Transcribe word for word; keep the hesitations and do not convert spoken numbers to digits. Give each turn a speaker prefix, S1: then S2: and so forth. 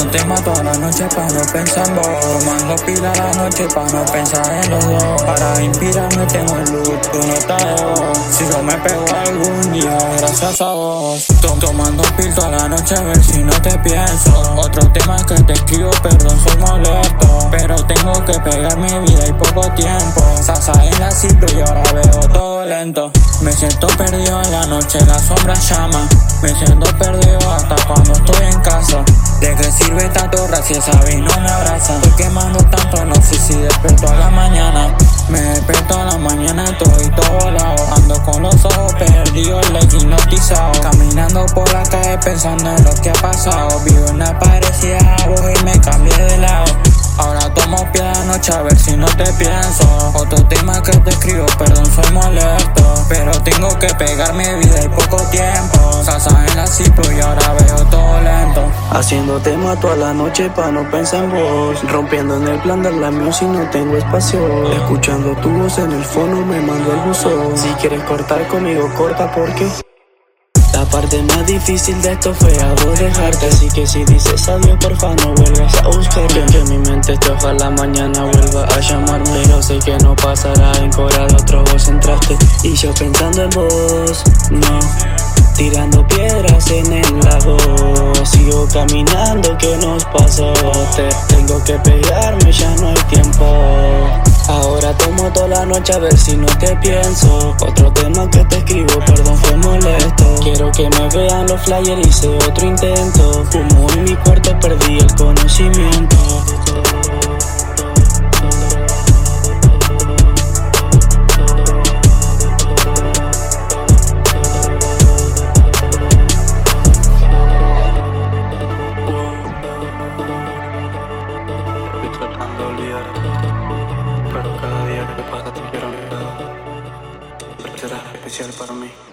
S1: tema toda la noche pa' no pensar en vos. Tomando pila la noche pa' no pensar en los dos. Para inspirarme tengo el look, tu nota de voz. Si yo me pego algún día, gracias a vos. Tom Tomando pil toda la noche a ver si no te pienso. Otro tema que te escribo, perdón, soy molesto. Pero tengo que pegar mi vida y poco tiempo. Sasa en la cipro y ahora veo todo lento. Me siento perdido en la noche, la sombra llama. Me siento perdido hasta cuando estoy en casa. ¿De qué sirve tanto rap si esa vez no me abraza? Estoy quemando tanto, no sé si despierto a la mañana. Me despierto a la mañana, estoy todo volado. Ando con los ojos perdidos, legs hipnotizado. Caminando por la calle pensando en lo que ha pasado. Vivo en una parecida a vos y me cambié de lado. Ahora tomo pie a la noche a ver si no te pienso. Otro tema que te escribo, perdón, soy molesto. Pero tengo que pegar mi vida y poco tiempo. Salsa en la cipro y ahora veo todo lento.
S2: Haciendo tema toda la noche pa' no pensar en vos. Rompiendo en el plan de la music no tengo espacio. Escuchando tu voz en el fono me mando el buzón. Si quieres cortar conmigo corta porque la parte más difícil de esto fue a vos dejarte. Así que si dices adiós porfa no vuelvas a buscarme. Que en mi mente esto ojalá mañana vuelva a llamarme. Pero sé que no pasará, en coral otro vos entraste. Y yo pensando en vos, no. Tirando piedras en el lago. Sigo caminando, ¿qué nos pasó? Te tengo que pegarme, ya no hay tiempo. Ahora tomo toda la noche a ver si no te pienso. Otro tema que te escribo, perdón, fue molesto. Quiero que me vean los flyers, hice otro intento. Fumo en mi cuarto, perdí el conocimiento. Tratando de olvidar, pero cada día que pasa te quiero a mi lado. Serás especial para mí.